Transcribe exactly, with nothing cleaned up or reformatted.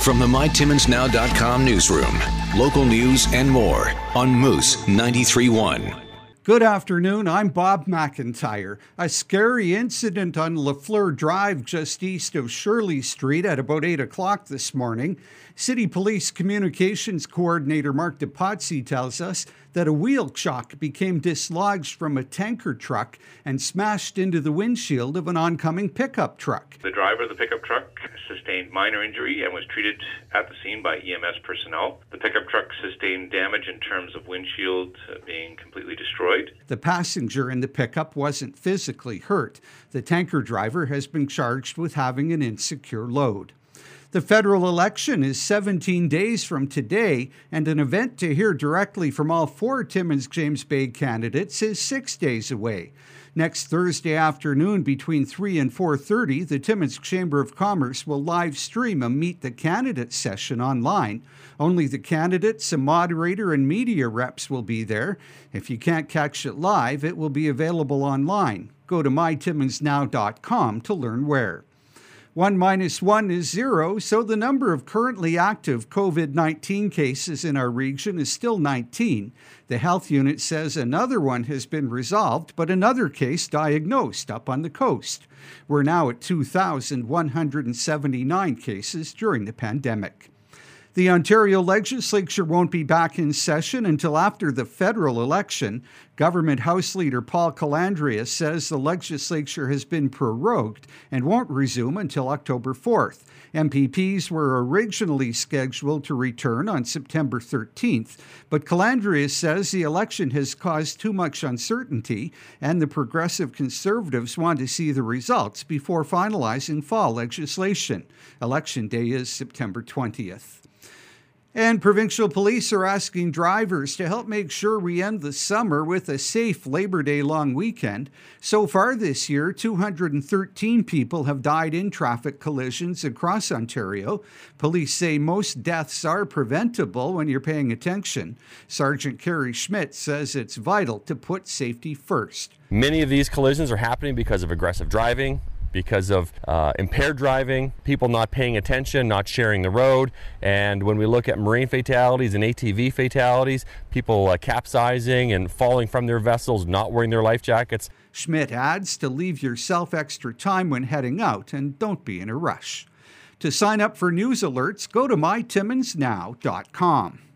From the my timmins now dot com newsroom, local news and more on Moose ninety-three point one. Good afternoon, I'm Bob McIntyre. A scary incident on Lafleur Drive just east of Shirley Street at about eight o'clock this morning. City Police Communications Coordinator Mark DePazzi tells us that a wheel chock became dislodged from a tanker truck and smashed into the windshield of an oncoming pickup truck. The driver of the pickup truck sustained minor injury and was treated at the scene by E M S personnel. The pickup truck sustained damage in terms of windshield being completely destroyed. The passenger in the pickup wasn't physically hurt. The tanker driver has been charged with having an insecure load. The federal election is seventeen days from today, and an event to hear directly from all four Timmins James Bay candidates is six days away. Next Thursday afternoon between three and four thirty, the Timmins Chamber of Commerce will live stream a Meet the Candidates session online. Only the candidates, a moderator, and media reps will be there. If you can't catch it live, it will be available online. Go to my timmins now dot com to learn where. One minus one is zero, so the number of currently active COVID nineteen cases in our region is still nineteen. The health unit says another one has been resolved, but another case diagnosed up on the coast. We're now at two thousand one hundred seventy-nine cases during the pandemic. The Ontario Legislature won't be back in session until after the federal election. Government House Leader Paul Calandria says the legislature has been prorogued and won't resume until October fourth. M P Ps were originally scheduled to return on September thirteenth, but Calandria says the election has caused too much uncertainty and the Progressive Conservatives want to see the results before finalizing fall legislation. Election day is September twentieth. And provincial police are asking drivers to help make sure we end the summer with a safe Labor Day long weekend. So far this year, two hundred thirteen people have died in traffic collisions across Ontario. Police say most deaths are preventable when you're paying attention. Sergeant Kerry Schmidt says it's vital to put safety first. Many of these collisions are happening because of aggressive driving, because of uh, impaired driving, people not paying attention, not sharing the road. And when we look at marine fatalities and A T V fatalities, people uh, capsizing and falling from their vessels, not wearing their life jackets. Schmidt adds to leave yourself extra time when heading out and don't be in a rush. To sign up for news alerts, go to my timmins now dot com.